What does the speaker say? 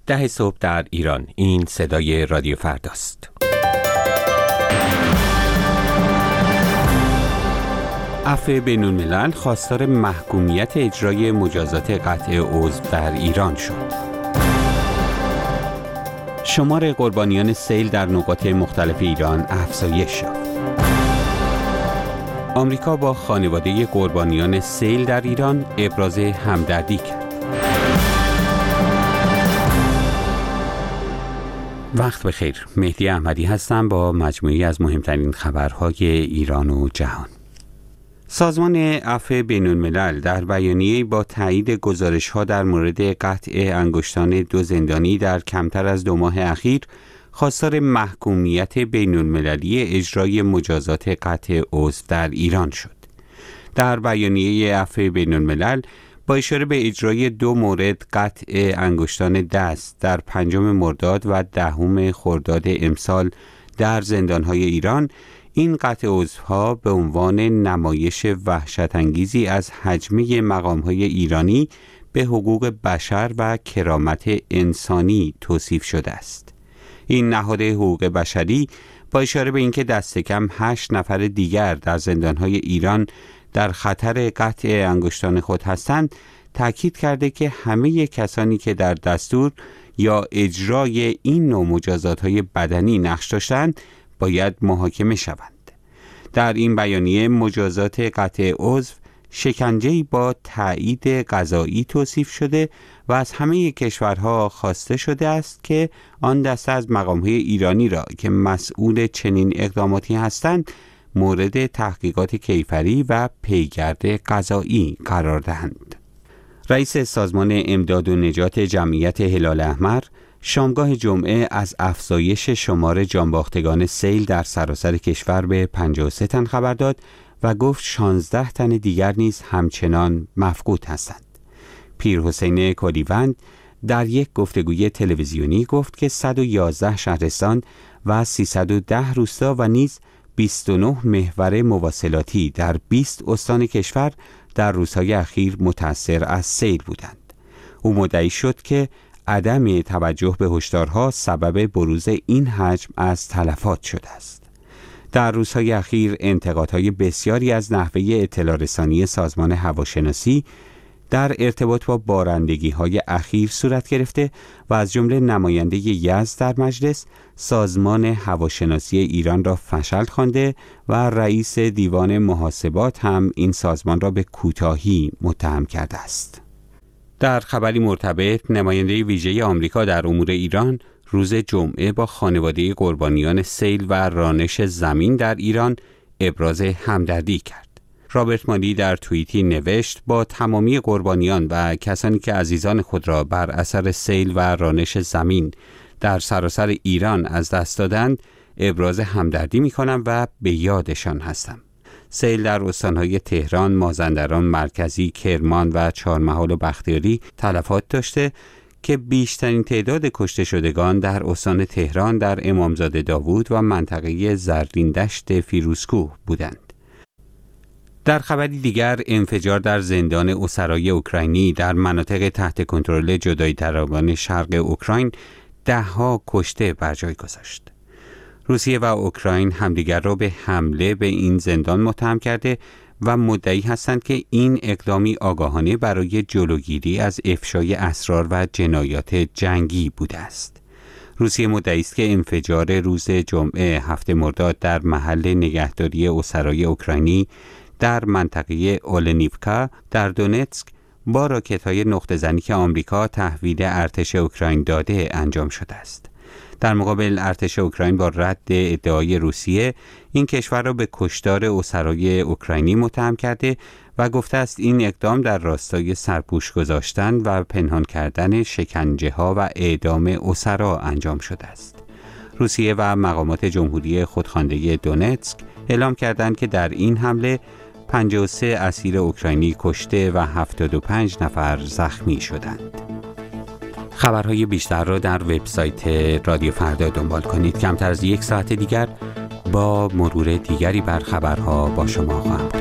10 صبح در ایران. این صدای رادیو فرداست. عفو بین‌الملل خواستار محکومیت اجرای مجازات قطع عضو در ایران شد. شمار قربانیان سیل در نقاط مختلف ایران افزایش یافت. آمریکا با خانواده قربانیان سیل در ایران ابراز همدردی کرد. وقت بخیر. مهدی احمدی هستم با مجموعی از مهمترین خبرهای ایران و جهان. سازمان عفو بین‌الملل در بیانیه‌ای با تایید گزارش‌ها در مورد قطع انگشتان 2 زندانی در کمتر از 2 ماه اخیر خواستار محکومیت بین‌المللی اجرای مجازات قطع عضو در ایران شد. در بیانیه عفو بین‌الملل با اشاره به اجرای 2 مورد قطع انگشتان دست در 5 مرداد و 10 خرداد امسال در زندان‌های ایران، این قطع عضوها به عنوان نمایش وحشت‌انگیزی از هجمه مقام‌های ایرانی به حقوق بشر و کرامت انسانی توصیف شده است. این نهاد حقوق بشری با اشاره به اینکه دست کم 8 نفر دیگر در زندان‌های ایران در خطر قطع انگشتان خود هستند، تاکید کرده که همه کسانی که در دستور یا اجرای این نوع مجازات‌های بدنی نقش داشتند باید محاکمه شوند. در این بیانیه مجازات قطع عضو شکنجه‌ای با تایید قضایی توصیف شده و از همه کشورها خواسته شده است که آن دسته از مقام‌های ایرانی را که مسئول چنین اقداماتی هستند مورد تحقیقات کیفری و پیگرد قضایی قرار دهند. رئیس سازمان امداد و نجات جمعیت هلال احمر شامگاه جمعه از افزایش شمار جانباختگان سیل در سراسر کشور به 53 تن خبر داد و گفت 16 تن دیگر نیز همچنان مفقود هستند. پیرحسین کلیوند در یک گفتگوی تلویزیونی گفت که 111 شهرستان و 310 روستا و نیز 29 محور مواصلاتی در 20 استان کشور در روزهای اخیر متأثر از سیل بودند. او مدعی شد که عدم توجه به هشدارها سبب بروز این حجم از تلفات شده است. در روزهای اخیر انتقادهای بسیاری از نحوه اطلاع رسانی سازمان هواشناسی در ارتباط با بارندگی‌های اخیر صورت گرفته و از جمله نماینده یزد در مجلس سازمان هواشناسی ایران را فشل خوانده و رئیس دیوان محاسبات هم این سازمان را به کوتاهی متهم کرده است. در خبری مرتبط، نماینده ویژه آمریکا در امور ایران روز جمعه با خانواده قربانیان سیل و رانش زمین در ایران ابراز همدردی کرد. رابرت مالی در توییتی نوشت با تمامی قربانیان و کسانی که عزیزان خود را بر اثر سیل و رانش زمین در سراسر ایران از دست دادند ابراز همدردی می‌کنم و به یادشان هستم. سیل در استان‌های تهران، مازندران مرکزی، کرمان و چهارمحال و بختیاری تلفات داشته که بیشترین تعداد کشته شدگان در استان تهران در امامزاده داوود و منطقه زرین‌دشت فیروزکوه بودند. در خبری دیگر، انفجار در زندان اسرای اوکراینی در مناطق تحت کنترل جدایی طلبان شرق اوکراین 10 کشته بر جای گذاشت. روسیه و اوکراین همدیگر را به حمله به این زندان متهم کرده و مدعی هستند که این اقدامی آگاهانه برای جلوگیری از افشای اسرار و جنایات جنگی بوده است. روسیه مدعی است که انفجار روز جمعه 7 مرداد در محل نگهداری اسرای اوکراینی در منطقه اولنیوکا در دونتسک با راکت‌های نقطه‌زنی که آمریکا تحویل ارتش اوکراین داده انجام شده است. در مقابل ارتش اوکراین با رد ادعای روسیه این کشور را به کشتار اسرای اوکراینی متهم کرده و گفته است این اقدام در راستای سرپوش گذاشتن و پنهان کردن شکنجه‌ها و اعدام اسرا انجام شده است. روسیه و مقامات جمهوری خودخوانده دونتسک اعلام کردند که در این حمله 53 اسیر اوکراینی کشته و 75 نفر زخمی شدند. خبرهای بیشتر را در وبسایت رادیو فردا دنبال کنید. کمتر از 1 ساعت دیگر با مرور دیگری بر خبرها با شما خواهم بود.